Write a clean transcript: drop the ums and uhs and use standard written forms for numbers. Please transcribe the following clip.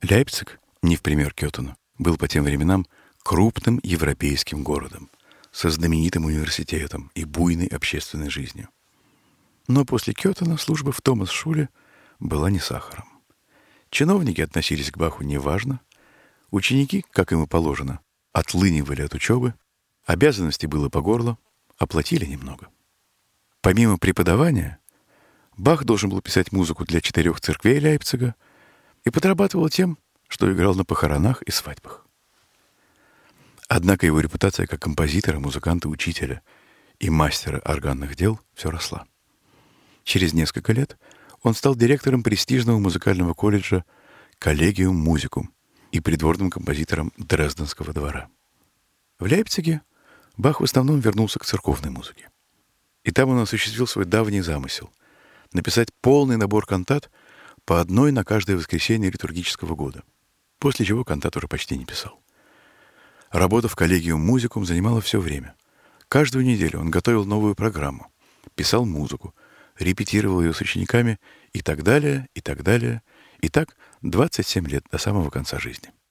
Лейпциг, не в пример Кётену, был по тем временам крупным европейским городом со знаменитым университетом и буйной общественной жизнью. Но после Кётена служба в Томас-Шуле была не сахаром. Чиновники относились к Баху неважно, ученики, как им и положено, отлынивали от учебы, обязанностей было по горло, а платили немного. Помимо преподавания, Бах должен был писать музыку для 4 церквей Лейпцига и подрабатывал тем, что играл на похоронах и свадьбах. Однако его репутация как композитора, музыканта, учителя и мастера органных дел все росла. Через несколько лет он стал директором престижного музыкального колледжа «Коллегиум музикум» и придворным композитором Дрезденского двора. В Лейпциге Бах в основном вернулся к церковной музыке. И там он осуществил свой давний замысел — написать полный набор кантат по одной на каждое воскресенье литургического года, после чего кантат уже почти не писал. Работа в коллегиум музикум занимала все время. Каждую неделю он готовил новую программу, писал музыку, репетировал ее с учениками и так далее, и так далее. И так 27 лет до самого конца жизни.